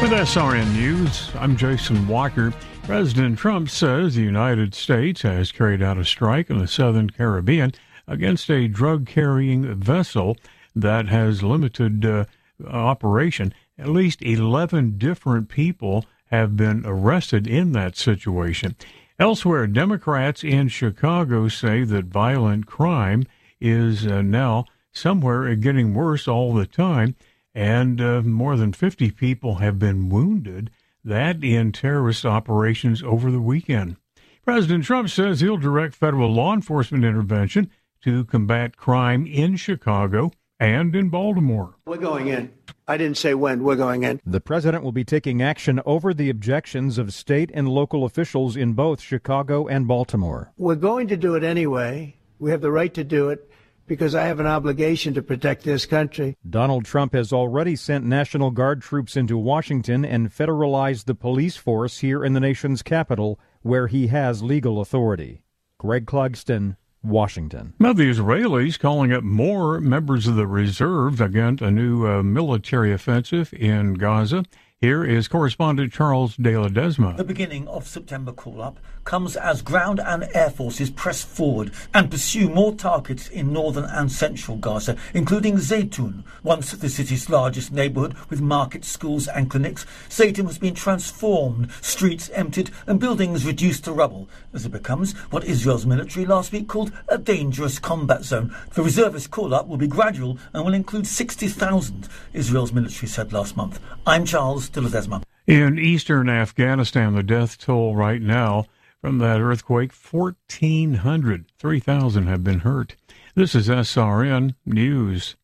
With SRN News, I'm Jason Walker. President Trump says the United States has carried out a strike in the southern Caribbean against a drug-carrying vessel that has limited operation. At least 11 different people have been arrested in that situation. Elsewhere, Democrats in Chicago say that violent crime is now somewhere getting worse all the time, and more than 50 people have been wounded, that in terrorist operations over the weekend. President Trump says he'll direct federal law enforcement intervention to combat crime in Chicago and in Baltimore. We're going in. I didn't say when. We're going in. The president will be taking action over the objections of state and local officials in both Chicago and Baltimore. We're going to do it anyway. We have the right to do it because I have an obligation to protect this country. Donald Trump has already sent National Guard troops into Washington and federalized the police force here in the nation's capital, where he has legal authority. Greg Clugston, Washington. Now, the Israelis calling up more members of the reserve against a new military offensive in Gaza. Here is correspondent Charles de Ledesma. The beginning of September call-up comes as ground and air forces press forward and pursue more targets in northern and central Gaza, including Zaytun. Once the city's largest neighborhood with markets, schools and clinics, Zaytun has been transformed, streets emptied and buildings reduced to rubble as it becomes what Israel's military last week called a dangerous combat zone. The reservist call-up will be gradual and will include 60,000, Israel's military said last month. I'm Charles de Ledesma. In eastern Afghanistan, the death toll right now from that earthquake, 1,400. 3,000 have been hurt. This is SRN News.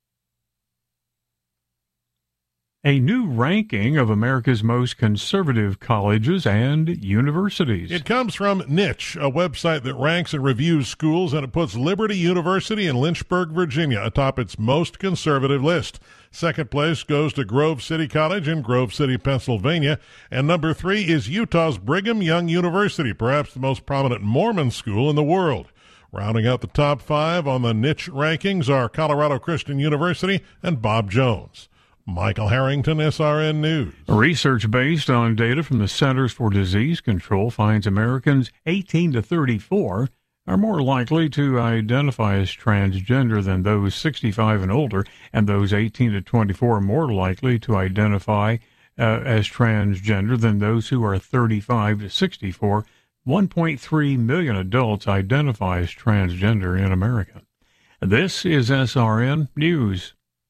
A new ranking of America's most conservative colleges and universities. It comes from Niche, a website that ranks and reviews schools, and it puts Liberty University in Lynchburg, Virginia, atop its most conservative list. Second place goes to Grove City College in Grove City, Pennsylvania, and number 3 is Utah's Brigham Young University, perhaps the most prominent Mormon school in the world. Rounding out the top 5 on the Niche rankings are Colorado Christian University and Bob Jones. Michael Harrington, SRN News. Research based on data from the Centers for Disease Control finds Americans 18 to 34 are more likely to identify as transgender than those 65 and older, and those 18 to 24 are more likely to identify as transgender than those who are 35 to 64. 1.3 million adults identify as transgender in America. This is SRN News.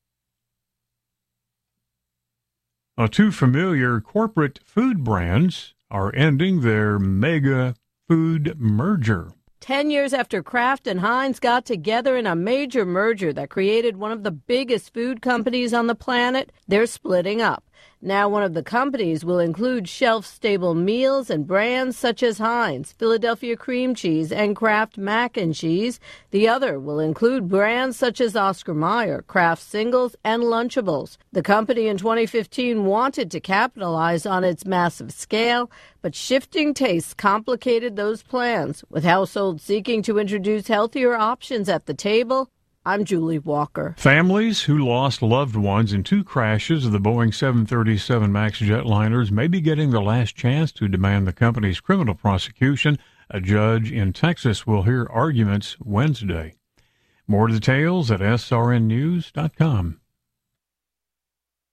Two familiar corporate food brands are ending their mega food merger. 10 years after Kraft and Heinz got together in a major merger that created one of the biggest food companies on the planet, they're splitting up. Now one of the companies will include shelf-stable meals and brands such as Heinz, Philadelphia cream cheese, and Kraft mac and cheese. The other will include brands such as Oscar Mayer, Kraft Singles, and Lunchables. The company in 2015 wanted to capitalize on its massive scale, but shifting tastes complicated those plans, with households seeking to introduce healthier options at the table. I'm Julie Walker. Families who lost loved ones in 2 crashes of the Boeing 737 MAX jetliners may be getting their last chance to demand the company's criminal prosecution. A judge in Texas will hear arguments Wednesday. More details at srnnews.com.